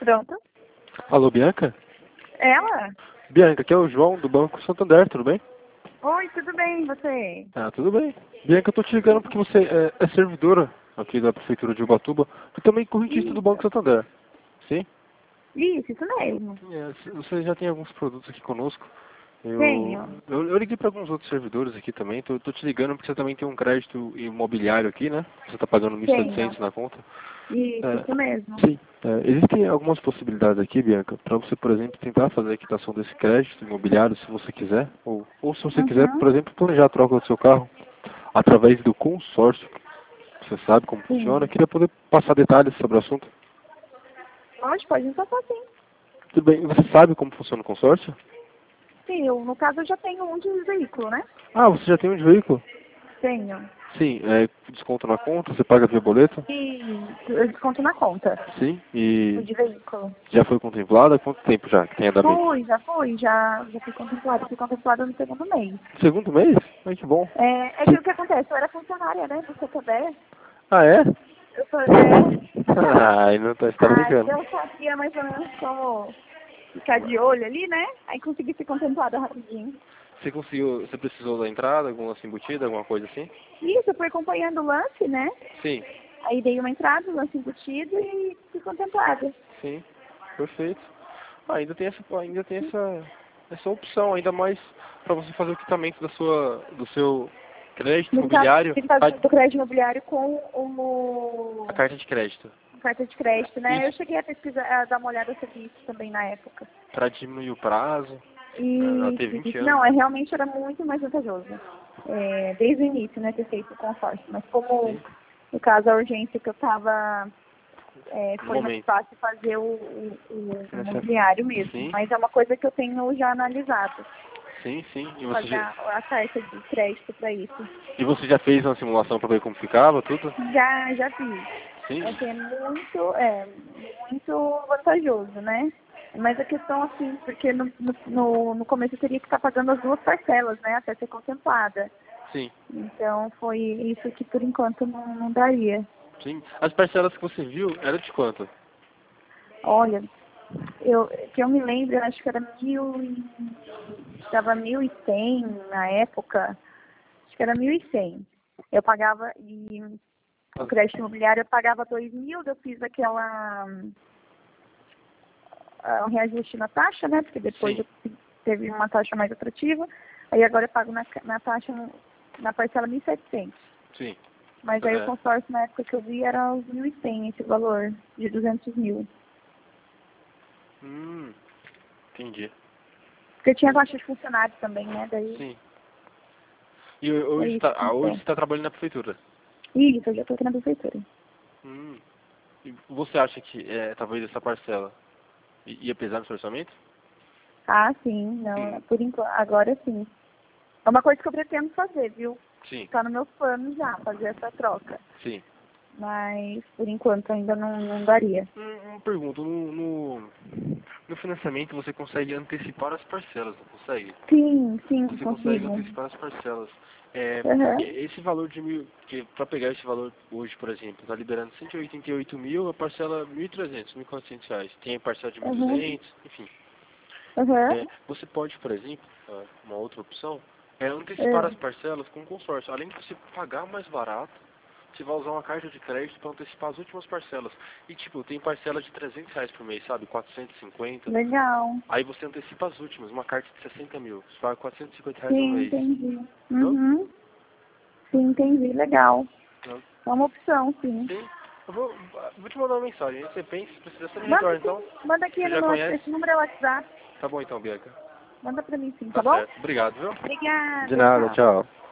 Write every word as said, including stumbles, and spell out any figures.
Pronto. Alô, Bianca? Ela? Bianca, aqui é o João do Banco Santander, tudo bem? Oi, tudo bem, e você? Ah, tudo bem. Bianca, eu tô te ligando porque você é, é servidora aqui da Prefeitura de Ubatuba e também correntista do Banco Santander. Sim? Isso, isso mesmo. É, você já tem alguns produtos aqui conosco. Eu, Tenho. eu, eu liguei para alguns outros servidores aqui também. Tô, tô te ligando porque você também tem um crédito imobiliário aqui, né? Você tá pagando mil e setecentos Tenho. na conta. Isso, É, isso mesmo. sim. É, existem algumas possibilidades aqui, Bianca, para você, por exemplo, tentar fazer a quitação desse crédito imobiliário, se você quiser, ou, ou se você quiser, Uhum. por exemplo, planejar a troca do seu carro através do consórcio. Você sabe como funciona. Eu Sim. queria poder passar detalhes sobre o assunto. Pode, pode passar sim. Tudo bem. Você sabe como funciona o consórcio? Sim, eu, no caso eu já tenho um de veículo, né? Ah, você já tem um de veículo? Tenho. Sim. É, desconto na conta, você paga via boleto? E eu desconto na conta. Sim. O E de veículo. já foi contemplado? Há quanto tempo já que tem andamento? Fui, já fui, já, já fui contemplada. Fui contemplada no segundo mês. Segundo mês? Ai, que bom. É, é que o que acontece? Eu era funcionária, né, do C T B. Ah, é? Eu sou, é, Ai, não tá, você tá aí brincando. eu sabia mais ou menos como ficar de olho ali, né? Aí consegui ser contemplada rapidinho. Você conseguiu, você precisou da entrada, alguma assim, embutida, alguma coisa assim? Isso, eu fui acompanhando o lance, né? Sim, Aí dei uma entrada, o lance embutido e fui contemplada. sim, perfeito. Ah, ainda tem essa, ainda tem essa, essa opção, ainda mais para você fazer o quitamento da sua, do seu crédito No caso, imobiliário, no caso a, do crédito imobiliário com o a carta de crédito. a carta de crédito, né? Eu Isso, cheguei a pesquisar, a dar uma olhada sobre isso também na época. para diminuir o prazo, né, até E vinte anos. não, é realmente era muito mais vantajoso. É, desde o início, né, ter feito o consórcio. Mas como, Sim, no caso, a urgência que eu estava, é, no foi mais momento. fácil fazer o, o, o Financiar- imobiliário mesmo. Sim, Mas é uma coisa que eu tenho já analisado, sim, sim. E você já, pagar a carta de crédito para isso. e você já fez uma simulação para ver como ficava, tudo? Já, já fiz. Sim, Assim, é muito, é, muito vantajoso, né? Mas a questão, assim, porque no, no, no no começo eu teria que estar pagando as duas parcelas, né? Até ser contemplada. sim. Então foi isso que por enquanto não, não daria. Sim. As parcelas que você viu, era de quanto? Olha, eu, que eu me lembro, eu acho que era mil e... Estava mil e cem na época. Acho que era mil e cem. Eu pagava, e o crédito imobiliário eu pagava dois mil, eu fiz aquela... ah, um reajuste na taxa, né? Porque depois Sim, eu teve uma taxa mais atrativa. Aí agora eu pago na, na taxa, na parcela mil e setecentos. sim. Mas aí o É. consórcio na época que eu vi era os mil e cem, esse valor de duzentos mil. Hum, entendi. Porque tinha taxa de funcionário também, né? Daí Sim. E é hoje isso tá, que ah, hoje acontece. você está trabalhando na prefeitura. Isso, eu já tô aqui na prefeitura. Hum. E você acha que é, talvez essa parcela i- ia pesar no seu orçamento? Ah, sim, não, Hum. por enquanto, agora sim. É uma coisa que eu pretendo fazer, viu? Sim, Tá no meu plano já, fazer essa troca. sim. Mas por enquanto ainda não, não daria. Hum, Uma pergunta, no, no, no financiamento você consegue antecipar as parcelas, não consegue? Sim, sim, Você consegue consigo. antecipar as parcelas. É, Aham. esse valor de mil, que para pegar esse valor hoje, por exemplo, está liberando cento e oitenta e oito mil, a parcela mil e trezentos, mil e quatrocentos reais. Tem a parcela de mil e Aham. duzentos, enfim. Aham. É, você pode, por exemplo, ah, uma outra opção, é antecipar É. as parcelas com consórcio. Além de você pagar mais barato, você vai usar uma carta de crédito para antecipar as últimas parcelas. E tipo, tem parcela de trezentos reais por mês, sabe? quatrocentos e cinquenta. Legal. Aí você antecipa as últimas, uma carta de sessenta mil. Você paga quatrocentos e cinquenta reais ao Sim, mês. entendi. Entendeu? Uhum. Sim, entendi. Legal. Não. É uma opção, sim. Sim. Eu vou, vou te mandar uma mensagem. Aí você pensa, se precisa, você me Manda retorna, aqui, então. manda aqui Você no já meu WhatsApp. conhece? Esse número é o WhatsApp. Tá bom então, Bianca. Manda pra mim sim, tá Tá bom? certo. Obrigado, viu? De Obrigada, nada, tchau. tchau.